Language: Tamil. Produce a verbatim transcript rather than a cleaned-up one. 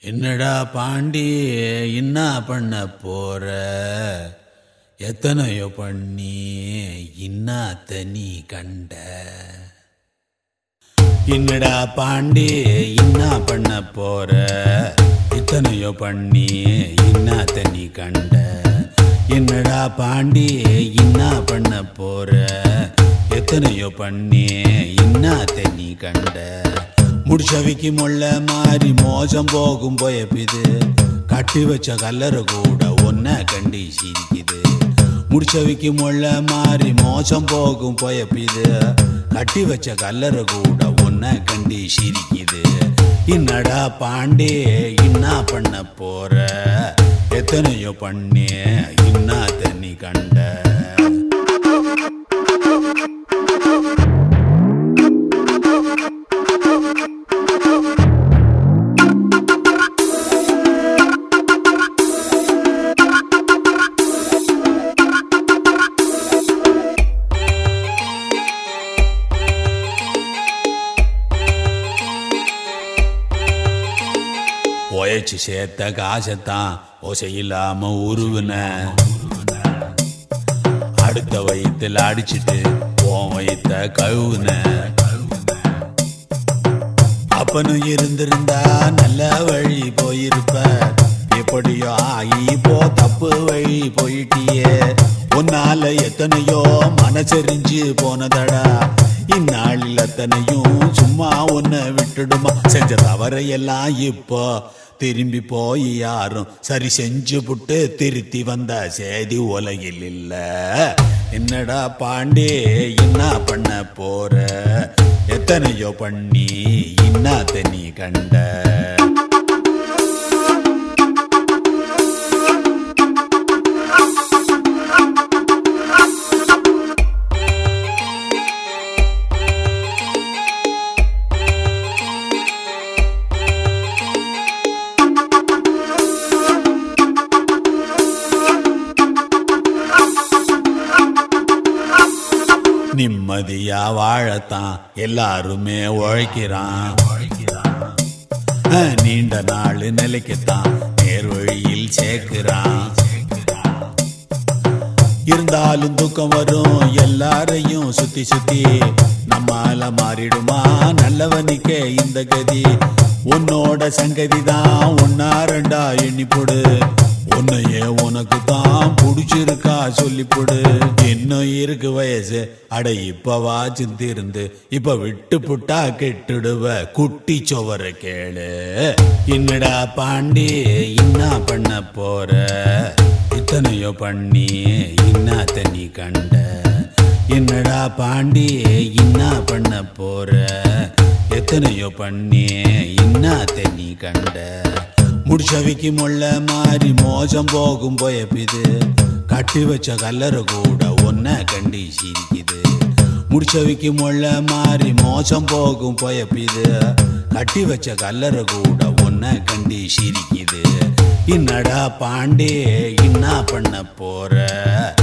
என்னடா பாண்டி என்ன பண்ண போற? எத்தனையோ பண்ணி இன்னாத்த நீ கண்ட. என்னடா பாண்டி என்ன பண்ண போற? எத்தனையோ பண்ணி இன்னாத்த நீ கண்ட. என்னடா பாண்டி என்ன பண்ண போற? எத்தனையோ பண்ணி இன்னாத்த நீ கண்ட. முடிச்சவிக்கு முள்ள மாறி மோசம் போகும் போயப்பிது. கட்டி வச்ச கல்லறை கூட ஒன்ன கண்டி சிரிக்குது. முடிச்சவிக்கு முள்ள மாறி மோசம் போகும் போயப்பிது. கட்டி வச்ச கல்லறை கூட ஒன்ன கண்டி சிரிக்குது. என்னடா பாண்டே என்ன பண்ண போற? எத்தனையோ பண்ணி இன்னா தண்ணி கண்ட. உழைச்சு சேர்த்த காசத்தான் ஓசை இல்லாம உருவின. அடுத்த வயிற்றுல அடிச்சுட்டு உன் வயிற்ற கழுவுன. அப்பனும் இருந்திருந்தா நல்ல வழி போயிருப்ப. எப்படியோ ஆகி போ தப்பு வழி போயிட்டியே. உன்னால எத்தனையோ மனசெறிஞ்சு போனதடா. இந்நாளில் அத்தனையும் சும்மா ஒன்ன விட்டுடுமா? செஞ்ச தவறையெல்லாம் இப்போ திரும்பி போய் யாரும் சரி செஞ்சு புட்டு திருத்தி வந்த சேதி உலகில் இல்ல. என்னடா பாண்டே என்ன பண்ண போற? எத்தனையோ பண்ணி இன்னாத்த நீ கண்ட. நிம்மதியா வாழத்தான் எல்லாருமே உழைக்கிறான். நீண்ட நாள் நிலைக்குத்தான் நேர் வழியில் சேர்க்கிறான். இருந்தாலும் துக்கம் வரும் எல்லாரையும் சுத்தி சுத்தி. நம்மால மாறிடுமா நல்லவனுக்கே இந்த கதி? உன்னோட சங்கதி தான் ஒன்னா ரெண்டா எண்ணி போடு. உன்னையே உனக்கு தான் புடிச்சிருக்கா சொல்லி போடு. இன்னும் இருக்கு வயசு அட இப்பவா சிந்திருந்து. இப்ப விட்டு புட்டா கெட்டுடுவ குட்டி சோவர கேளு. என்னடா பாண்டி என்ன பண்ண போற? இத்தனையோ பண்ணி இன்னா தண்ணி கண்ட. என்னடா பாண்டி என்ன பண்ண போற? எத்தனையோ பண்ணி இன்னா தண்ணி கண்ட. முடிச்சவிக்கு முள்ள மாறி மோசம் போகும் போயப்பிது. கட்டி வச்ச கல்லறை கூட ஒன்ன கண்டி சிரிக்குது. முடிச்சவிக்கு முள்ள மாறி மோசம் போகும் போயப்பிது. கட்டி வச்ச கல்லறை கூட ஒன்ன கண்டி சிரிக்குது. என்னடா பாண்டே என்ன பண்ண போற?